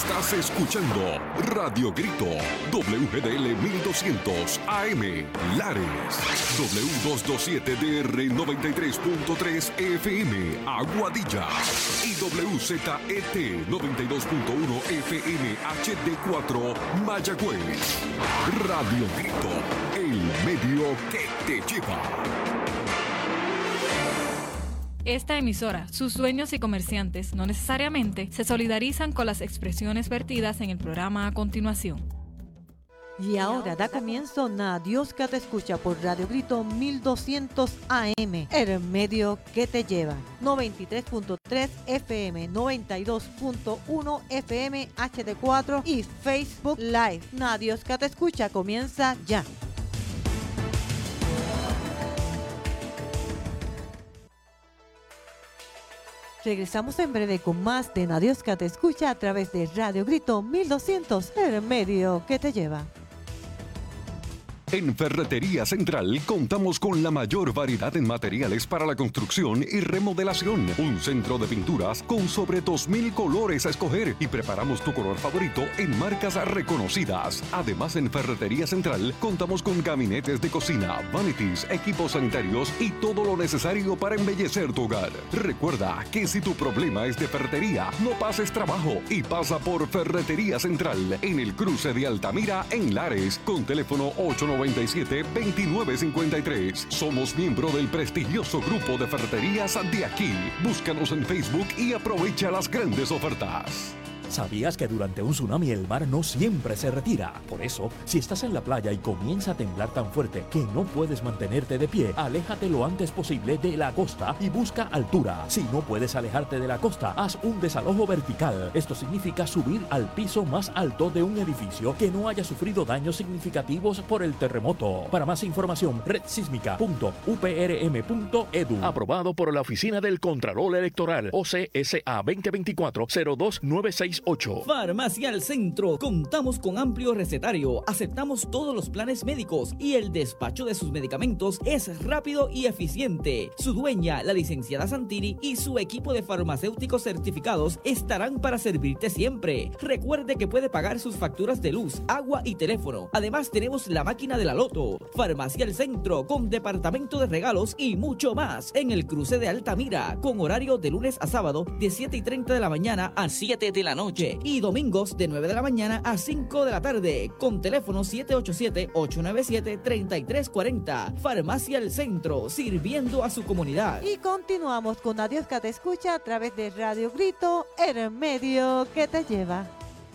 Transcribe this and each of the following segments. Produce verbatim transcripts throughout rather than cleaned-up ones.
Estás escuchando Radio Grito, W G D L mil doscientos A M, Lares, W doscientos veintisiete D R noventa y tres punto tres F M, Aguadilla, y W Z E T noventa y dos punto uno F M H D cuatro, Mayagüez. Radio Grito, el medio que te lleva. Esta emisora, sus dueños y comerciantes no necesariamente se solidarizan con las expresiones vertidas en el programa a continuación. Y ahora da comienzo Na Dios que te escucha por Radio Grito mil doscientos A M, el medio que te lleva. noventa y tres punto tres F M, noventa y dos punto uno F M H D cuatro y Facebook Live. Na Dios que te escucha comienza ya. Regresamos en breve con más de Na Dios que te escucha a través de Radio Grito mil doscientos, el medio que te lleva. En Ferretería Central contamos con la mayor variedad en materiales para la construcción y remodelación. Un centro de pinturas con sobre dos mil colores a escoger y preparamos tu color favorito en marcas reconocidas. Además, en Ferretería Central contamos con gabinetes de cocina, vanities, equipos sanitarios y todo lo necesario para embellecer tu hogar. Recuerda que si tu problema es de ferretería, no pases trabajo y pasa por Ferretería Central en el cruce de Altamira en Lares con teléfono ocho nueve siete, veintinueve cincuenta y tres. Somos miembro del prestigioso grupo de ferreterías de aquí. Búscanos en Facebook y aprovecha las grandes ofertas. ¿Sabías que durante un tsunami el mar no siempre se retira? Por eso, si estás en la playa y comienza a temblar tan fuerte que no puedes mantenerte de pie, aléjate lo antes posible de la costa y busca altura. Si no puedes alejarte de la costa, haz un desalojo vertical. Esto significa subir al piso más alto de un edificio que no haya sufrido daños significativos por el terremoto. Para más información, red sísmica punto u p r m punto e d u. Aprobado por la Oficina del Contralor Electoral, O C S A veinte veinticuatro cero dos nueve seis ocho. Farmacia al Centro. Contamos con amplio recetario, aceptamos todos los planes médicos y el despacho de sus medicamentos es rápido y eficiente. Su dueña, la licenciada Santini, y su equipo de farmacéuticos certificados estarán para servirte siempre. Recuerde que puede pagar sus facturas de luz, agua y teléfono. Además, tenemos la máquina de la loto. Farmacia al Centro, con departamento de regalos y mucho más, en el cruce de Altamira, con horario de lunes a sábado de siete y treinta de la mañana a siete de la noche y domingos de nueve de la mañana a cinco de la tarde, con teléfono siete ocho siete, ocho nueve siete, tres tres cuatro cero. Farmacia El Centro, sirviendo a su comunidad. Y continuamos con Na Dios que te escucha a través de Radio Grito, el medio que te lleva.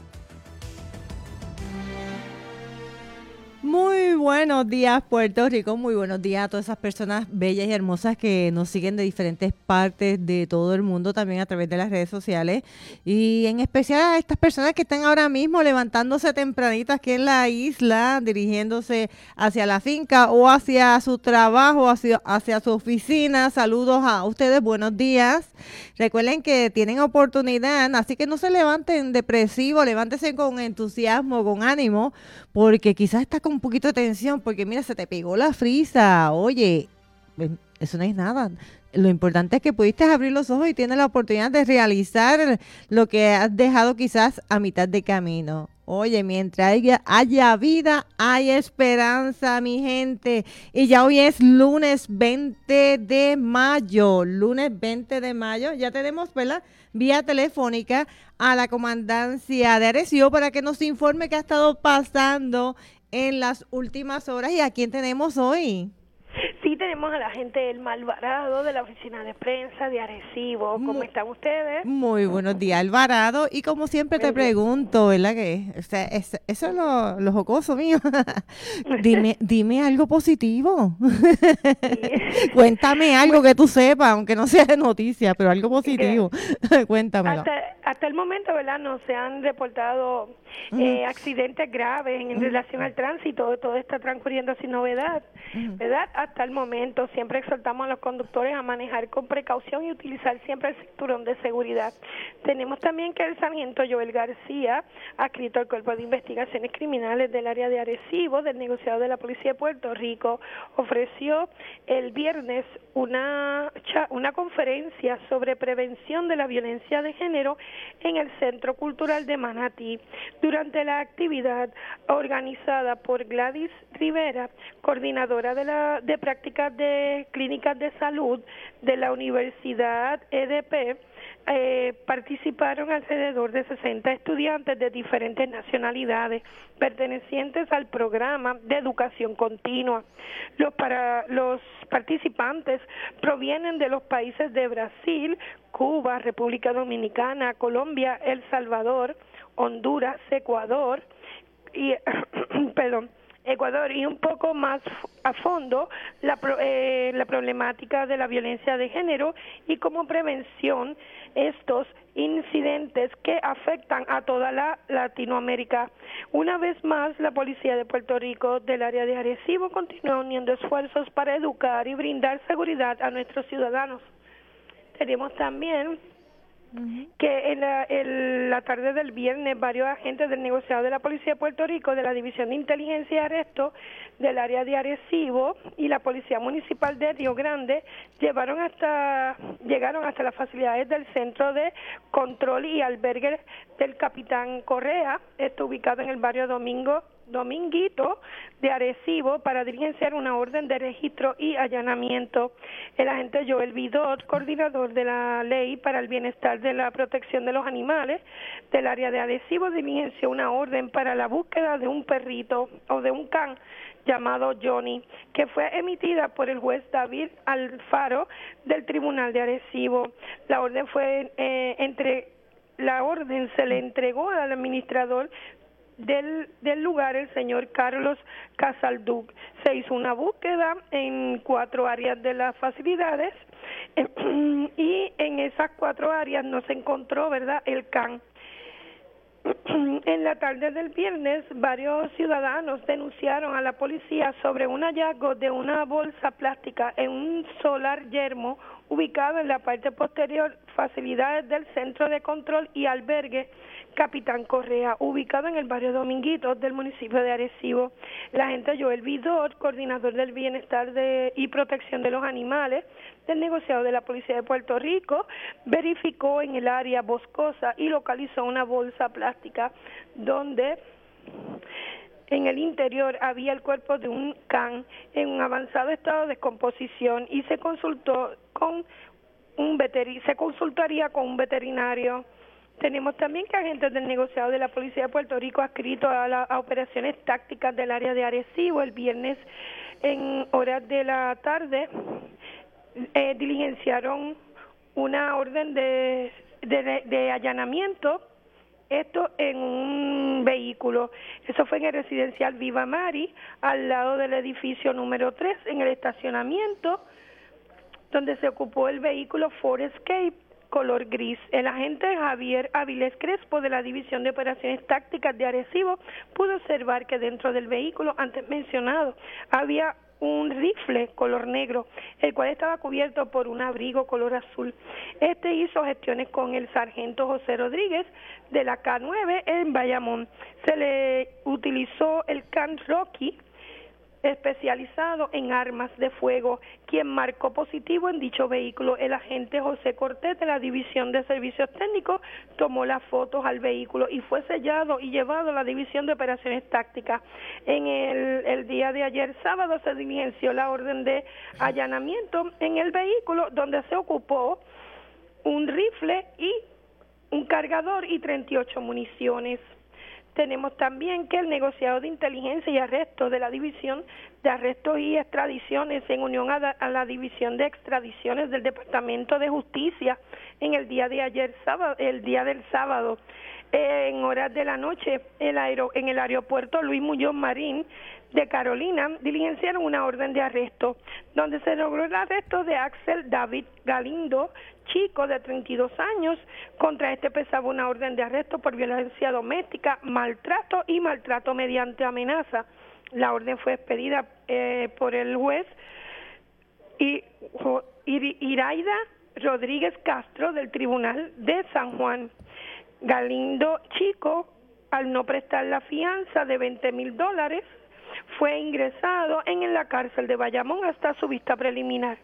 Muy buenos días, Puerto Rico. Muy buenos días a todas esas personas bellas y hermosas que nos siguen de diferentes partes de todo el mundo, también a través de las redes sociales. Y en especial a estas personas que están ahora mismo levantándose tempranito aquí en la isla, dirigiéndose hacia la finca o hacia su trabajo, hacia, hacia su oficina. Saludos a ustedes, buenos días. Recuerden que tienen oportunidad, así que no se levanten depresivos, levántense con entusiasmo, con ánimo, porque quizás está con un poquito de tensión, porque mira, se te pegó la frisa. Oye, eso no es nada. Lo importante es que pudiste abrir los ojos y tienes la oportunidad de realizar lo que has dejado quizás a mitad de camino. Oye, mientras haya, haya vida, hay esperanza, mi gente. Y ya hoy es lunes veinte de mayo. Lunes veinte de mayo. Ya tenemos, ¿verdad?, vía telefónica a la comandancia de Arecibo para que nos informe qué ha estado pasando en las últimas horas. ¿Y a quién tenemos hoy? Sí, tenemos a la gente del Alvarado de la oficina de prensa de Arecibo. ¿Cómo muy, están ustedes? Muy buenos días, Alvarado. Y como siempre te pregunto, ¿verdad? Que o sea, es, eso es lo, lo jocoso mío. dime, dime algo positivo. Sí. Cuéntame algo que tú sepas, aunque no sea de noticia, pero algo positivo. Cuéntamelo. Hasta, hasta el momento, ¿verdad? No se han reportado uh-huh. eh, accidentes graves en uh-huh. relación al tránsito. Todo está transcurriendo sin novedad, uh-huh. ¿verdad? Hasta el momento siempre exhortamos a los conductores a manejar con precaución y utilizar siempre el cinturón de seguridad. Tenemos también que el sargento Joel García, adscrito al Cuerpo de Investigaciones Criminales del área de Arecibo, del negociado de la Policía de Puerto Rico, ofreció el viernes una, una conferencia sobre prevención de la violencia de género en el Centro Cultural de Manatí. Durante la actividad organizada por Gladys Rivera, coordinadora de, la, de prácticas de clínicas de salud de la Universidad E D P, Eh, participaron alrededor de sesenta estudiantes de diferentes nacionalidades pertenecientes al programa de educación continua. Los, para, los participantes provienen de los países de Brasil, Cuba, República Dominicana, Colombia, El Salvador, Honduras, Ecuador y perdón, Ecuador y un poco más a fondo la, eh, la problemática de la violencia de género y como prevención estos incidentes que afectan a toda la Latinoamérica. Una vez más, la Policía de Puerto Rico del área de Arecibo continúa uniendo esfuerzos para educar y brindar seguridad a nuestros ciudadanos. Tenemos también que en la, en la tarde del viernes varios agentes del negociado de la Policía de Puerto Rico de la División de Inteligencia y Arresto del área de Arecibo y la Policía Municipal de Río Grande llevaron hasta llegaron hasta las facilidades del Centro de Control y Albergue del Capitán Correa, esto ubicado en el barrio Domingo Dominguito de Arecibo, para diligenciar una orden de registro y allanamiento. El agente Joel Vidot, coordinador de la Ley para el Bienestar de la Protección de los Animales del área de Arecibo, diligenció una orden para la búsqueda de un perrito o de un can llamado Johnny, que fue emitida por el juez David Alfaro del Tribunal de Arecibo. La orden fue eh, entre la orden se le entregó al administrador Del, del lugar, el señor Carlos Casalduc. Se hizo una búsqueda en cuatro áreas de las facilidades y en esas cuatro áreas no se encontró, ¿verdad?, el can. En la tarde del viernes, varios ciudadanos denunciaron a la policía sobre un hallazgo de una bolsa plástica en un solar yermo ubicado en la parte posterior, facilidades del Centro de Control y Albergue Capitán Correa, ubicado en el barrio Dominguito del municipio de Arecibo. El agente Joel Vidor, coordinador del bienestar de, y protección de los animales del negociado de la Policía de Puerto Rico, verificó en el área boscosa y localizó una bolsa plástica donde en el interior había el cuerpo de un can en un avanzado estado de descomposición y se consultó con un veterinario, se consultaría con un veterinario. Tenemos también que agentes del negociado de la Policía de Puerto Rico adscritos a las operaciones tácticas del área de Arecibo el viernes en horas de la tarde eh, diligenciaron una orden de, de, de allanamiento, esto en un vehículo. Eso fue en el residencial Viva Mari, al lado del edificio número tres, en el estacionamiento, donde se ocupó el vehículo Ford Escape color gris. El agente Javier Avilés Crespo de la División de Operaciones Tácticas de Arecibo pudo observar que dentro del vehículo antes mencionado había un rifle color negro, el cual estaba cubierto por un abrigo color azul. Este hizo gestiones con el sargento José Rodríguez de la K nueve en Bayamón. Se le utilizó el can Rocky, especializado en armas de fuego, quien marcó positivo en dicho vehículo. El agente José Cortés de la División de Servicios Técnicos tomó las fotos al vehículo y fue sellado y llevado a la División de Operaciones Tácticas. En el, el día de ayer sábado se diligenció la orden de allanamiento en el vehículo, donde se ocupó un rifle y un cargador y treinta y ocho municiones. Tenemos también que el negociado de inteligencia y arresto de la División de Arrestos y Extradiciones, en unión a la, a la División de Extradiciones del Departamento de Justicia, en el día de ayer, sábado, el día del sábado, eh, en horas de la noche, el aero, en el aeropuerto Luis Muñoz Marín de Carolina, diligenciaron una orden de arresto, donde se logró el arresto de Axel David Galindo, chico de treinta y dos años. Contra este pesaba una orden de arresto por violencia doméstica, maltrato y maltrato mediante amenaza. La orden fue expedida eh, por el juez I, I, Iraida Rodríguez Castro del Tribunal de San Juan. Galindo, chico, al no prestar la fianza de veinte mil dólares, fue ingresado en la cárcel de Bayamón hasta su vista preliminar.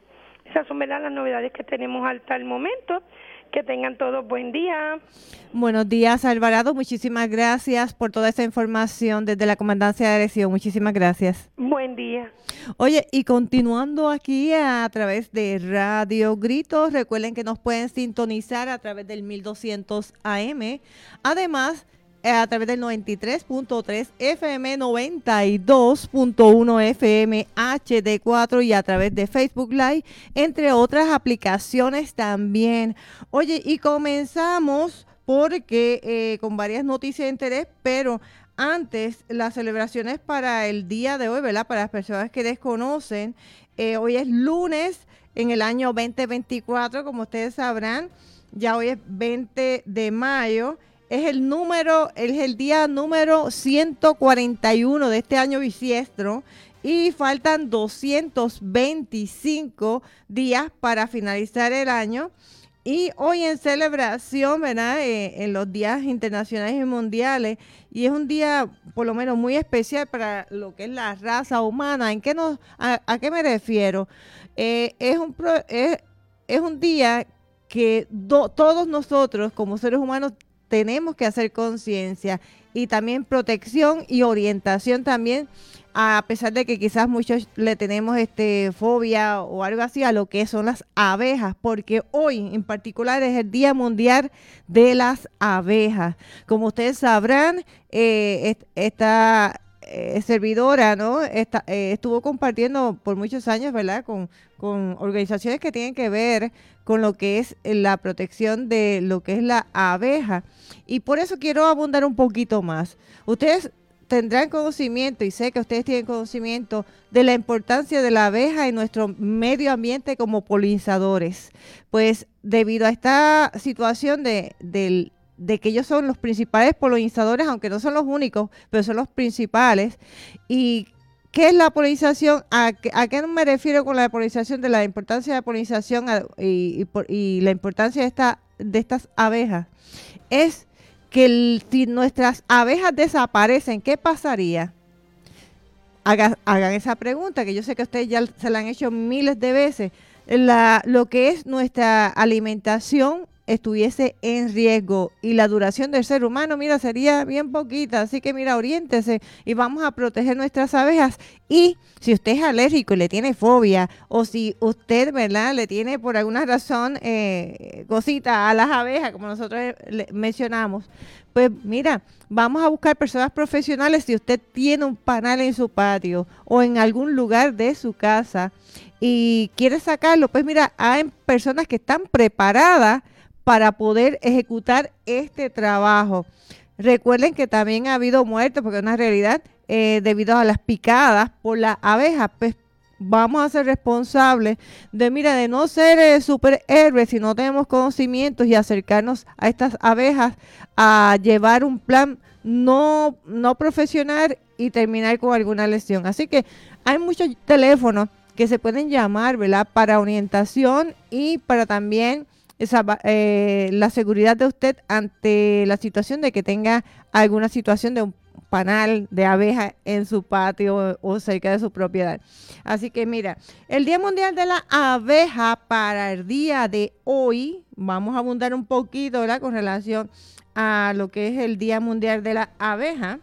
Esas son, ¿verdad?, las novedades que tenemos hasta el momento. Que tengan todos buen día. Buenos días, Alvarado. Muchísimas gracias por toda esa información desde la Comandancia de Arecibo. Muchísimas gracias. Buen día. Oye, y continuando aquí a través de Radio Grito, recuerden que nos pueden sintonizar a través del mil doscientos A M. Además, a través del noventa y tres punto tres F M, noventa y dos punto uno F M H D cuatro y a través de Facebook Live, entre otras aplicaciones también. Oye, y comenzamos porque eh, con varias noticias de interés, pero antes las celebraciones para el día de hoy, ¿verdad? Para las personas que desconocen, eh, hoy es lunes en el año veinte veinticuatro, como ustedes sabrán, ya hoy es veinte de mayo. Es el número, es el día número ciento cuarenta y uno de este año bisiestro y faltan doscientos veinticinco días para finalizar el año. Y hoy en celebración, ¿verdad?, eh, en los días internacionales y mundiales, y es un día por lo menos muy especial para lo que es la raza humana. ¿En qué nos, a, a qué me refiero? Eh, es, un pro, es, es un día que do, todos nosotros como seres humanos tenemos que hacer conciencia y también protección y orientación también, a pesar de que quizás muchos le tenemos este fobia o algo así a lo que son las abejas, porque hoy en particular es el Día Mundial de las Abejas. Como ustedes sabrán, eh, esta eh, servidora, ¿no? Esta, eh, estuvo compartiendo por muchos años, ¿verdad?, con, con organizaciones que tienen que ver con lo que es la protección de lo que es la abeja. Y por eso quiero abundar un poquito más. Ustedes tendrán conocimiento, y sé que ustedes tienen conocimiento, de la importancia de la abeja en nuestro medio ambiente como polinizadores. Pues debido a esta situación de, de, de que ellos son los principales polinizadores, aunque no son los únicos, pero son los principales. ¿Y qué es la polinización? ¿A qué, a qué me refiero con la polinización? De la importancia de la polinización y, y, por, y la importancia de, esta, de estas abejas. Es que el, si nuestras abejas desaparecen, ¿qué pasaría? Haga, hagan esa pregunta, que yo sé que ustedes ya se la han hecho miles de veces. La, lo que es nuestra alimentación estuviese en riesgo y la duración del ser humano, mira, sería bien poquita. Así que, mira, oriéntese y vamos a proteger nuestras abejas. Y si usted es alérgico y le tiene fobia, o si usted, ¿verdad?, le tiene por alguna razón eh, cosita a las abejas, como nosotros le mencionamos, pues mira, vamos a buscar personas profesionales. Si usted tiene un panal en su patio o en algún lugar de su casa y quiere sacarlo, pues mira, hay personas que están preparadas para poder ejecutar este trabajo. Recuerden que también ha habido muertes, porque es una realidad, eh, debido a las picadas por la abeja. Pues vamos a ser responsables de, mira, de no ser eh, superhéroes si no tenemos conocimientos y acercarnos a estas abejas a llevar un plan no, no profesional y terminar con alguna lesión. Así que hay muchos teléfonos que se pueden llamar, ¿verdad?, para orientación y para también esa, eh, la seguridad de usted ante la situación de que tenga alguna situación de un panal de abeja en su patio o, o cerca de su propiedad. Así que mira, el Día Mundial de la Abeja para el día de hoy, vamos a abundar un poquito, ¿verdad?, con relación a lo que es el Día Mundial de la Abeja.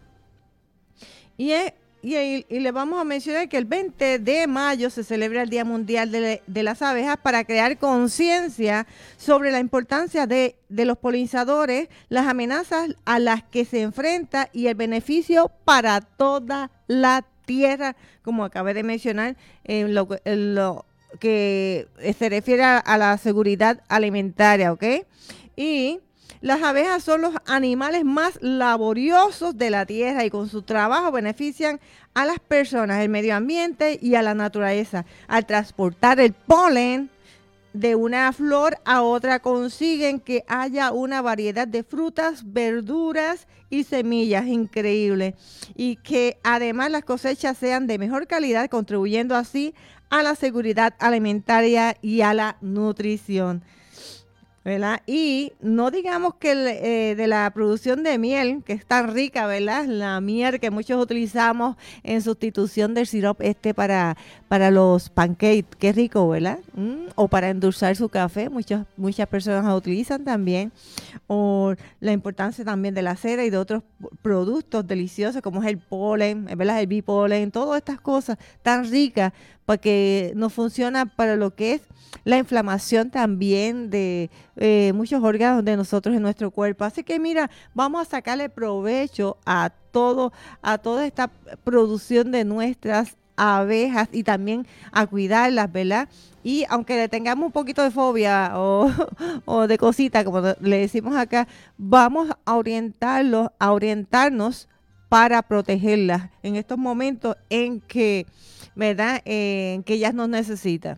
Y es Y, y, y le vamos a mencionar que el veinte de mayo se celebra el Día Mundial de, de las Abejas para crear conciencia sobre la importancia de, de los polinizadores, las amenazas a las que se enfrenta y el beneficio para toda la tierra, como acabé de mencionar, en lo, en lo que se refiere a, a la seguridad alimentaria, ¿ok? Y las abejas son los animales más laboriosos de la tierra y con su trabajo benefician a las personas, el medio ambiente y a la naturaleza. Al transportar el polen de una flor a otra consiguen que haya una variedad de frutas, verduras y semillas increíbles y que además las cosechas sean de mejor calidad, contribuyendo así a la seguridad alimentaria y a la nutrición. ¿verdad? Y no digamos que el, eh, de la producción de miel, que es tan rica, ¿verdad? La miel que muchos utilizamos en sustitución del sirope este para, para los pancakes, qué rico, ¿verdad? Mm, o para endulzar su café, muchas, muchas personas lo utilizan también. O la importancia también de la cera y de otros productos deliciosos como es el polen, ¿verdad? El bipolen, todas estas cosas tan ricas porque nos funciona para lo que es la inflamación también de eh, muchos órganos de nosotros en nuestro cuerpo. Así que mira, vamos a sacarle provecho a todo, a toda esta producción de nuestras abejas y también a cuidarlas, ¿verdad? Y aunque le tengamos un poquito de fobia o, o de cosita, como le decimos acá, vamos a orientarlos, a orientarnos para protegerlas en estos momentos en que, ¿verdad? Eh, en que ellas nos necesitan.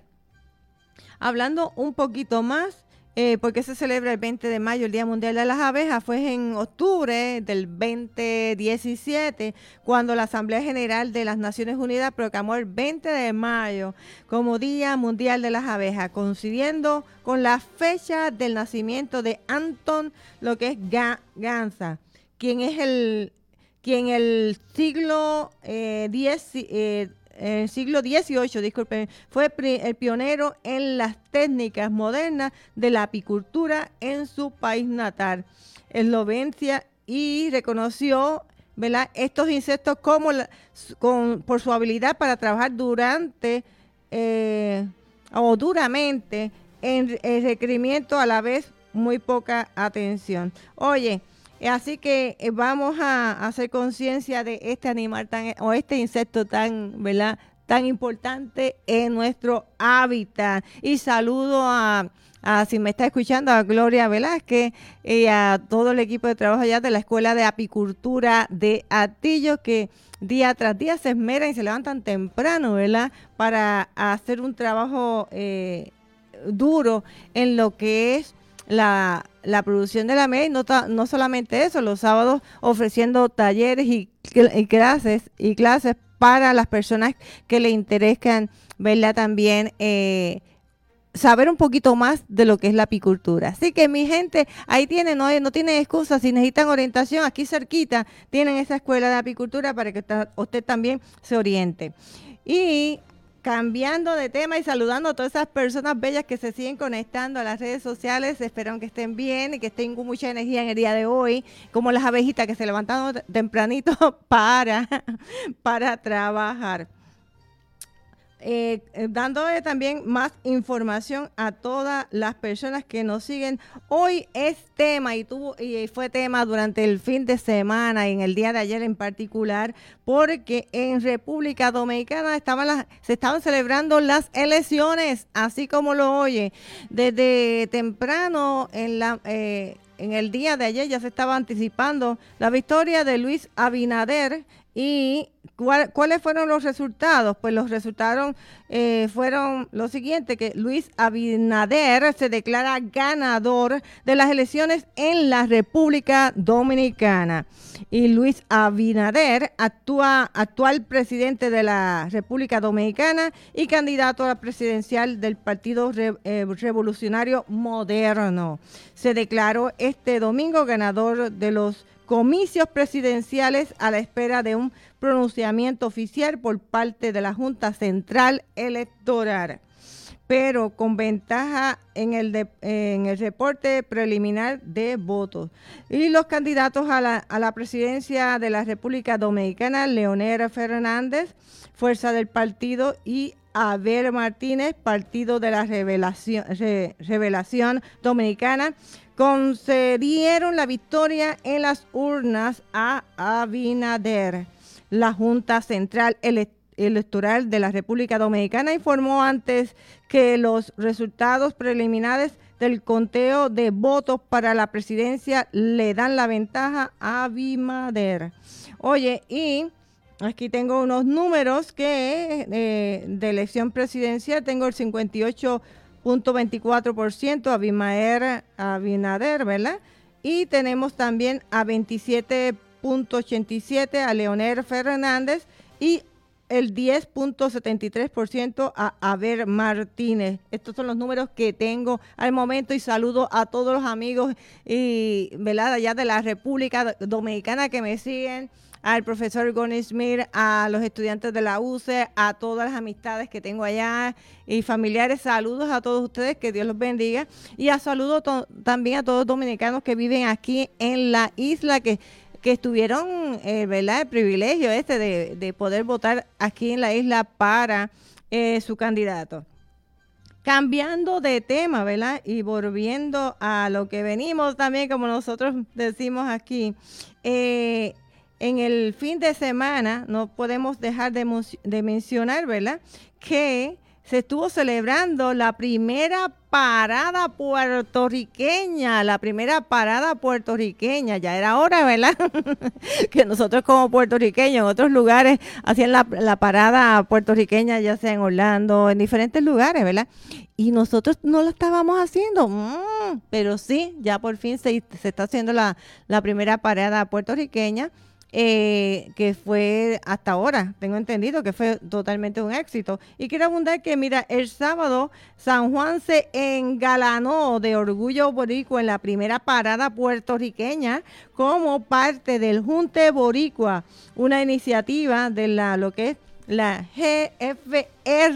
Hablando un poquito más, eh, porque se celebra el veinte de mayo, el Día Mundial de las Abejas, fue en octubre del veinte diecisiete, cuando la Asamblea General de las Naciones Unidas proclamó el veinte de mayo como Día Mundial de las Abejas, coincidiendo con la fecha del nacimiento de Anton, lo que es Gansa, quien es el, quien el siglo eh, diez, eh, el siglo dieciocho, disculpen, fue el pionero en las técnicas modernas de la apicultura en su país natal, Eslovenia, y reconoció, ¿verdad?, estos insectos como la, con, por su habilidad para trabajar durante eh, o duramente en el requerimiento, a la vez muy poca atención. Oye, así que vamos a hacer conciencia de este animal tan, o este insecto tan, ¿verdad?, tan importante en nuestro hábitat. Y saludo a, a, si me está escuchando, a Gloria Velázquez y a todo el equipo de trabajo allá de la Escuela de Apicultura de Atillo, que día tras día se esmeran y se levantan temprano, ¿verdad?, para hacer un trabajo eh, duro en lo que es la, la producción de la miel. No, no solamente eso, los sábados ofreciendo talleres y, y clases y clases para las personas que le interesan, ¿verdad?, también eh, saber un poquito más de lo que es la apicultura. Así que mi gente, ahí tienen, no, no tienen excusa, si necesitan orientación, aquí cerquita tienen esa escuela de apicultura para que usted también se oriente. Y cambiando de tema y saludando a todas esas personas bellas que se siguen conectando a las redes sociales, espero que estén bien y que estén con mucha energía en el día de hoy, como las abejitas que se levantaron tempranito para, para trabajar. Eh, dándole también más información a todas las personas que nos siguen. Hoy es tema y, tuvo, y fue tema durante el fin de semana y en el día de ayer en particular, porque en República Dominicana estaban las, se estaban celebrando las elecciones, así como lo oye. Desde temprano en la... Eh, en el día de ayer ya se estaba anticipando la victoria de Luis Abinader. ¿Y cuál, cuáles fueron los resultados? Pues los resultados eh, fueron los siguientes, que Luis Abinader se declara ganador de las elecciones en la República Dominicana. Y Luis Abinader, actúa, actual presidente de la República Dominicana y candidato a la presidencial del Partido Re, eh, Revolucionario Moderno, se declaró este domingo ganador de los comicios presidenciales a la espera de un pronunciamiento oficial por parte de la Junta Central Electoral, pero con ventaja en el, de, en el reporte preliminar de votos. Y los candidatos a la, a la presidencia de la República Dominicana, Leonel Fernández, Fuerza del Partido, y Abel Martínez, Partido de la Revelación, Re, Revelación Dominicana, concedieron la victoria en las urnas a Abinader. La Junta Central Ele- Electoral de la República Dominicana informó antes que los resultados preliminares del conteo de votos para la presidencia le dan la ventaja a Abinader. Oye, y aquí tengo unos números que eh, de elección presidencial, tengo el cincuenta y ocho punto veinticuatro por ciento a Abinader, Abinader, ¿verdad? Y tenemos también a veintisiete punto ochenta y siete por ciento a Leonel Fernández y el diez punto setenta y tres por ciento a Aber Martínez. Estos son los números que tengo al momento y saludo a todos los amigos y, ¿verdad?, allá de la República Dominicana que me siguen, al profesor Gordon Smith, a los estudiantes de la U C E, a todas las amistades que tengo allá y familiares. Saludos a todos ustedes, que Dios los bendiga. Y a saludo to- también a todos los dominicanos que viven aquí en la isla, que que estuvieron, eh, ¿verdad?, el privilegio este de, de poder votar aquí en la isla para eh, su candidato. Cambiando de tema, ¿verdad?, y volviendo a lo que venimos también, como nosotros decimos aquí, eh, en el fin de semana no podemos dejar de, de mencionar, ¿verdad?, que se estuvo celebrando la primera parada puertorriqueña, la primera parada puertorriqueña. Ya era hora, ¿verdad?, que nosotros como puertorriqueños en otros lugares hacían la, la parada puertorriqueña, ya sea en Orlando, en diferentes lugares, ¿verdad? Y nosotros no lo estábamos haciendo, mm, pero sí, ya por fin se, se está haciendo la, la primera parada puertorriqueña. Eh, que fue hasta ahora, tengo entendido que fue totalmente un éxito. Y quiero abundar que, mira, el sábado San Juan se engalanó de orgullo boricua en la primera parada puertorriqueña como parte del Junte Boricua, una iniciativa de la lo que es la G F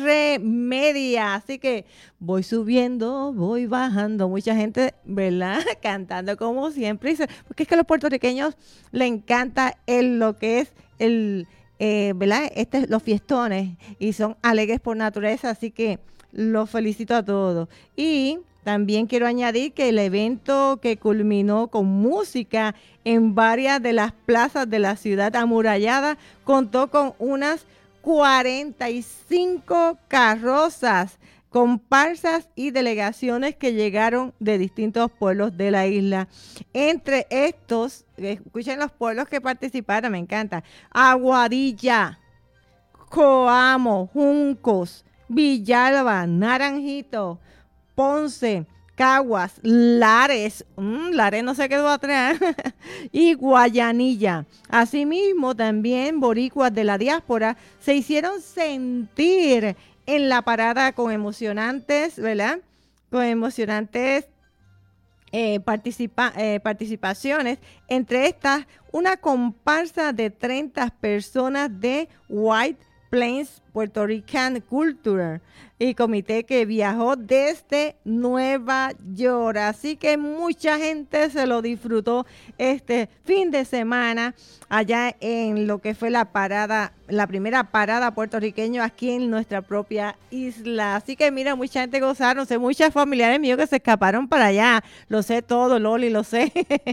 R Media. Así que voy subiendo, voy bajando, mucha gente, ¿verdad?, cantando como siempre, porque es que a los puertorriqueños les encanta el, lo que es el, eh, ¿verdad?, este, los fiestones, y son alegres por naturaleza, así que los felicito a todos. Y también quiero añadir que el evento, que culminó con música en varias de las plazas de la ciudad amurallada, contó con unas cuarenta y cinco carrozas, comparsas y delegaciones que llegaron de distintos pueblos de la isla. Entre estos, escuchen los pueblos que participaron, me encanta: Aguadilla, Coamo, Juncos, Villalba, Naranjito, Ponce, Caguas, Lares, mmm, Lares no se quedó atrás, y Guayanilla. Asimismo, también boricuas de la diáspora se hicieron sentir en la parada con emocionantes, ¿verdad?, con emocionantes eh, participa, eh, participaciones. Entre estas, una comparsa de treinta personas de White Plains Puerto Rican Culture y comité que viajó desde Nueva York. Así que mucha gente se lo disfrutó este fin de semana allá en lo que fue la parada, la primera parada puertorriqueña aquí en nuestra propia isla. Así que mira, mucha gente gozaron, sé muchos familiares míos que se escaparon para allá. Lo sé todo, Loli, lo sé.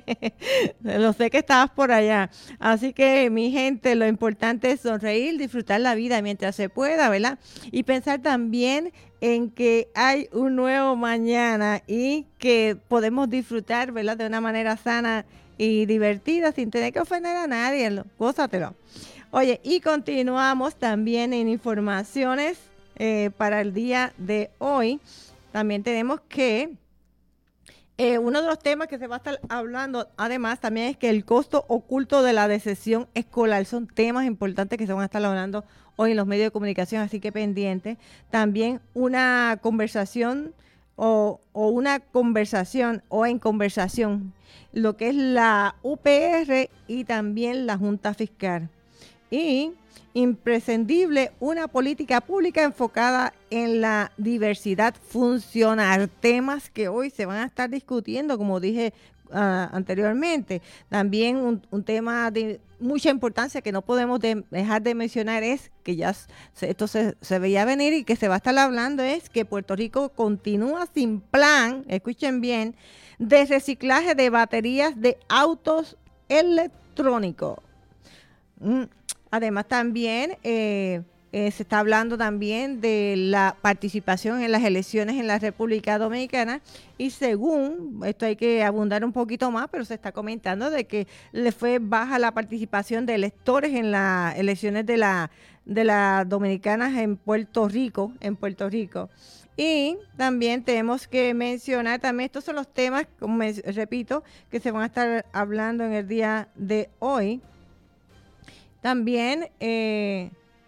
Lo sé que estabas por allá. Así que mi gente, lo importante es sonreír, disfrutar la vida mientras se pueda, ¿verdad? Y pensar también en que hay un nuevo mañana y que podemos disfrutar, ¿verdad?, de una manera sana y divertida sin tener que ofender a nadie. Gózatelo. Oye, y continuamos también en informaciones eh, para el día de hoy. También tenemos que Eh, uno de los temas que se va a estar hablando, además, también es que el costo oculto de la deserción escolar. Son temas importantes que se van a estar hablando hoy en los medios de comunicación, así que pendiente. También una conversación o, o una conversación o en conversación, lo que es la U P R y también la Junta Fiscal. Y imprescindible una política pública enfocada en la diversidad funcional, temas que hoy se van a estar discutiendo, como dije uh, anteriormente. También un, un tema de mucha importancia que no podemos de, dejar de mencionar es que ya se, esto se, se veía venir y que se va a estar hablando, es que Puerto Rico continúa sin plan, escuchen bien, de reciclaje de baterías de autos electrónicos. Mm. Además también eh, eh, se está hablando también de la participación en las elecciones en la República Dominicana y según, esto hay que abundar un poquito más, pero se está comentando de que le fue baja la participación de electores en las elecciones de la de las dominicanas en Puerto Rico, en Puerto Rico. Y también tenemos que mencionar, también estos son los temas, como me, repito, que se van a estar hablando en el día de hoy. También eh,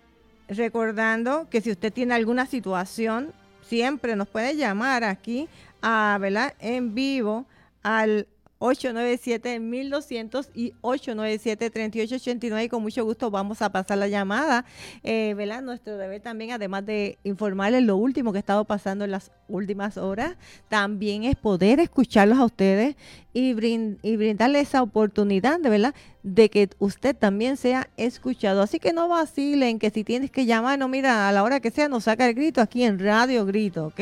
recordando que si usted tiene alguna situación, siempre nos puede llamar aquí a, ¿verdad?, en vivo al ocho nueve siete, mil doscientos y ocho nueve siete, tres ocho ocho nueve, y con mucho gusto vamos a pasar la llamada, eh, ¿verdad? Nuestro deber también, además de informarles lo último que ha estado pasando en las últimas horas, también es poder escucharlos a ustedes y, brind- y brindarles esa oportunidad, de verdad, de que usted también sea escuchado. Así que no vacilen, que si tienes que llamar, no, mira, a la hora que sea nos saca el grito aquí en Radio Grito, ¿ok?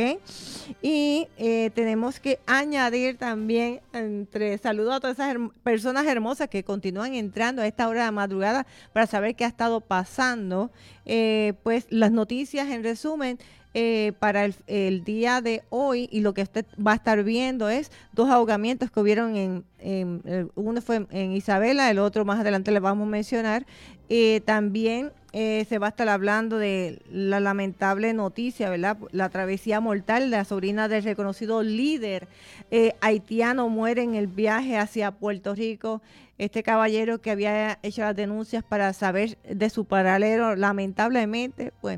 Y eh, tenemos que añadir también, entre saludos a todas esas herm- personas hermosas que continúan entrando a esta hora de la madrugada para saber qué ha estado pasando, eh, pues las noticias en resumen. Eh, para el, el día de hoy, y lo que usted va a estar viendo es dos ahogamientos que hubieron en, en, en uno fue en Isabela, el otro más adelante le vamos a mencionar. Eh, también eh, se va a estar hablando de la lamentable noticia, ¿verdad? La travesía mortal de la sobrina del reconocido líder eh, haitiano muere en el viaje hacia Puerto Rico. Este caballero que había hecho las denuncias para saber de su paradero, lamentablemente, pues,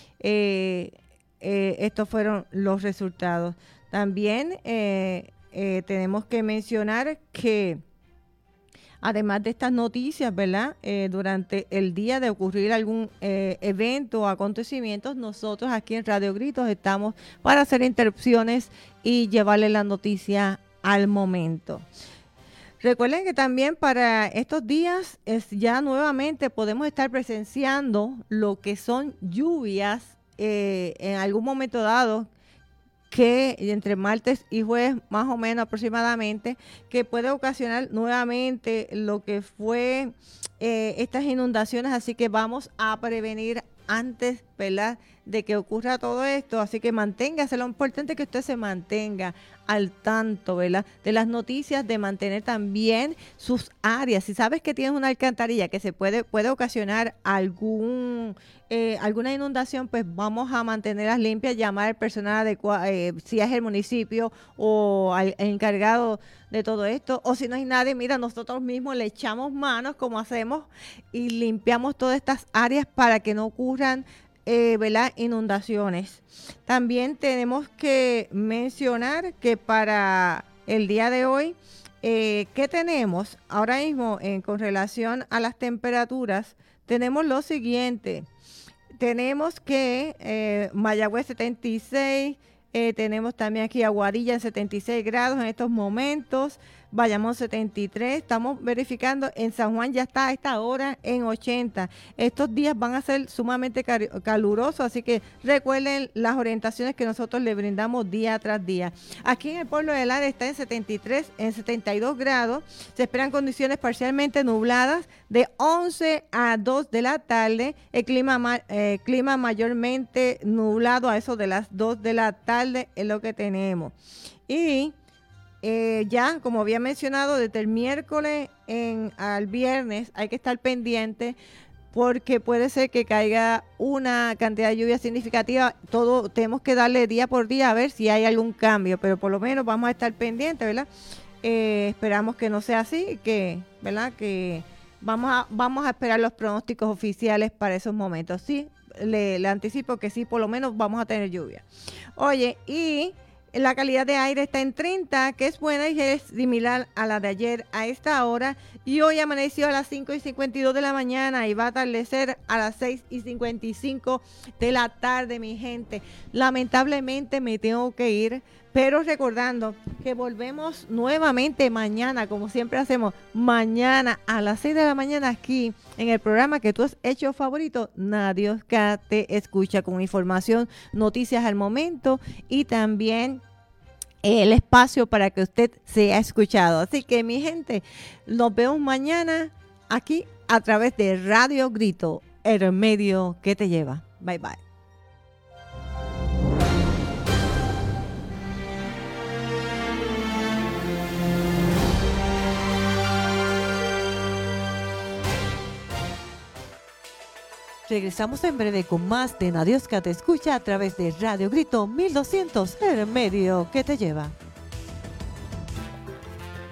eh, Eh, estos fueron los resultados. También eh, eh, tenemos que mencionar que además de estas noticias, ¿verdad? Eh, durante el día de ocurrir algún eh, evento o acontecimientos, nosotros aquí en Radio Gritos estamos para hacer interrupciones y llevarle la noticia al momento. Recuerden que también para estos días es ya nuevamente podemos estar presenciando lo que son lluvias Eh, en algún momento dado, que entre martes y jueves más o menos aproximadamente, que puede ocasionar nuevamente lo que fue eh, estas inundaciones, así que vamos a prevenir antes, ¿verdad?, de que ocurra todo esto. Así que manténgase, lo importante es que usted se mantenga al tanto, ¿verdad?, de las noticias, de mantener también sus áreas. Si sabes que tienes una alcantarilla que se puede, puede ocasionar algún eh, alguna inundación, pues vamos a mantenerlas limpias, llamar al personal adecuado, eh, si es el municipio o al encargado de todo esto, o si no hay nadie, mira, nosotros mismos le echamos manos como hacemos y limpiamos todas estas áreas para que no ocurran Eh, ¿verdad?, inundaciones. También tenemos que mencionar que para el día de hoy, eh, ¿qué tenemos? Ahora mismo, eh, con relación a las temperaturas, tenemos lo siguiente. Tenemos que eh, Mayagüez setenta y seis, eh, tenemos también aquí Aguadilla en setenta y seis grados en estos momentos, Bayamón setenta y tres, estamos verificando, en San Juan ya está a esta hora en ochenta. Estos días van a ser sumamente calurosos, así que recuerden las orientaciones que nosotros le brindamos día tras día. Aquí en el pueblo de Lares está en setenta y tres, en setenta y dos grados, se esperan condiciones parcialmente nubladas de once a dos de la tarde, el clima, eh, clima mayormente nublado a eso de las dos de la tarde es lo que tenemos. Y Eh, ya, como había mencionado, desde el miércoles en, al viernes hay que estar pendiente porque puede ser que caiga una cantidad de lluvia significativa. Todo tenemos que darle día por día a ver si hay algún cambio, pero por lo menos vamos a estar pendientes, ¿verdad? Eh, esperamos que no sea así, que, ¿verdad? Que vamos a, vamos a esperar los pronósticos oficiales para esos momentos. Sí, le, le anticipo que sí, por lo menos vamos a tener lluvia. Oye, y la calidad de aire está en treinta, que es buena y es similar a la de ayer a esta hora. Y hoy amaneció a las cinco y cincuenta y dos de la mañana y va a atardecer a las seis y cincuenta y cinco de la tarde, mi gente. Lamentablemente me tengo que ir, pero recordando que volvemos nuevamente mañana, como siempre hacemos, mañana a las seis de la mañana aquí en el programa que tú has hecho favorito, Nadiosca te escucha, con información, noticias al momento y también el espacio para que usted sea escuchado. Así que, mi gente, nos vemos mañana aquí a través de Radio Grito, el medio que te lleva. Bye, bye. Regresamos en breve con más de Nadiosca te escucha a través de Radio Grito mil doscientos, el medio que te lleva.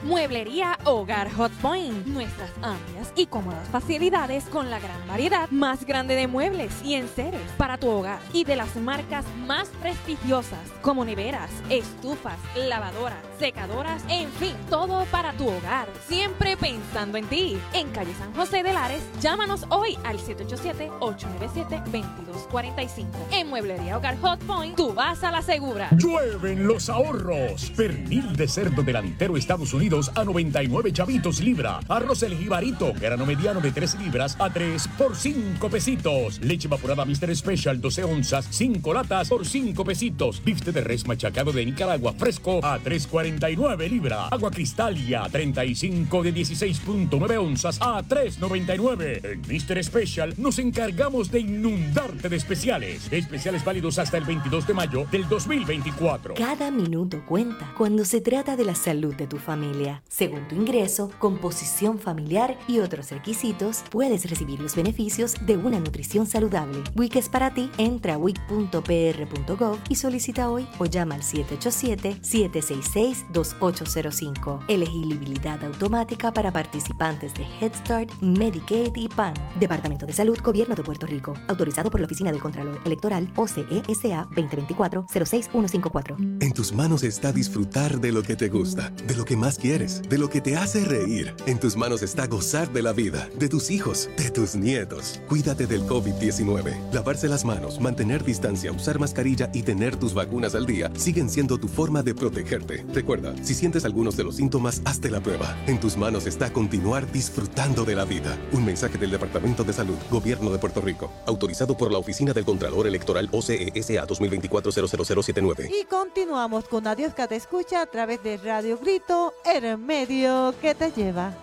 Mueblería Hogar Hot Point. Nuestras amplias y cómodas facilidades con la gran variedad más grande de muebles y enseres para tu hogar y de las marcas más prestigiosas como neveras, estufas, lavadoras, secadoras, en fin, todo para tu hogar. Siempre pensando en ti. En calle San José de Lares, llámanos hoy al siete ocho siete, ocho nueve siete, dos dos cuatro cinco. En Mueblería Hogar Hot Point, tú vas a la segura. Llueven los ahorros. Pernil de cerdo delantero Estados Unidos a noventa y nueve chavitos libra. Arroz El Jibarito, grano mediano de tres libras a tres por cinco pesitos. Leche evaporada mister Special doce onzas, cinco latas por cinco pesitos. Bifte de res machacado de Nicaragua fresco a tres cuarenta y nueve libra. Agua Cristalia treinta y cinco de dieciséis punto nueve onzas a tres noventa y nueve. En mister Special nos encargamos de inundarte de especiales. Especiales válidos hasta el veintidós de mayo del dos mil veinticuatro. Cada minuto cuenta cuando se trata de la salud de tu familia. Según tu ingreso, composición familiar y otros requisitos, puedes recibir los beneficios de una nutrición saludable. W I C es para ti. Entra a wic punto p r punto gov y solicita hoy o llama al siete ocho siete, siete seis seis, dos ocho cero cinco. Elegibilidad automática para participantes de Head Start, Medicaid y P A N. Departamento de Salud, Gobierno de Puerto Rico. Autorizado por la Oficina del Contralor Electoral O C E S A veinte veinticuatro cero seis uno cinco cuatro. En tus manos está disfrutar de lo que te gusta, de lo que más quieres, de lo que te hace reír. En tus manos está gozar de la vida, de tus hijos, de tus nietos. Cuídate del COVID diecinueve. Lavarse las manos, mantener distancia, usar mascarilla y tener tus vacunas al día siguen siendo tu forma de protegerte. Recuerda, si sientes algunos de los síntomas, hazte la prueba. En tus manos está continuar disfrutando de la vida. Un mensaje del Departamento de Salud, Gobierno de Puerto Rico. Autorizado por la Oficina del Contralor Electoral O C E S A dos mil veinticuatro cero cero cero siete nueve. Y continuamos con Adiós que te escucha a través de Radio Grito, el medio que te lleva.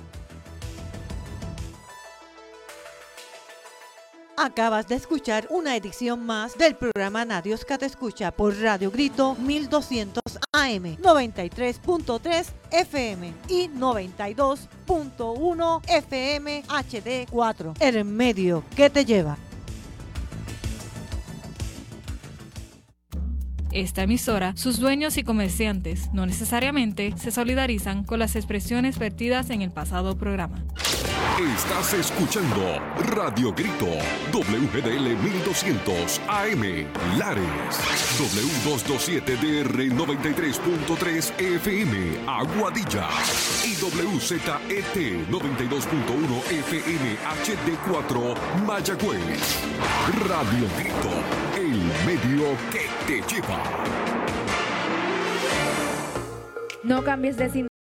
Acabas de escuchar una edición más del programa Nadios que te escucha por Radio Grito mil doscientos A M, noventa y tres punto tres F M y noventa y dos punto uno F M H D cuatro. El medio que te lleva. Esta emisora, sus dueños y comerciantes no necesariamente se solidarizan con las expresiones vertidas en el pasado programa. Estás escuchando Radio Grito, W G D L mil doscientos A M, Lares, W doscientos veintisiete D R noventa y tres punto tres F M, Aguadilla, y W Z E T noventa y dos punto uno F M H D cuatro, Mayagüez. Radio Grito, el medio que te lleva. No cambies de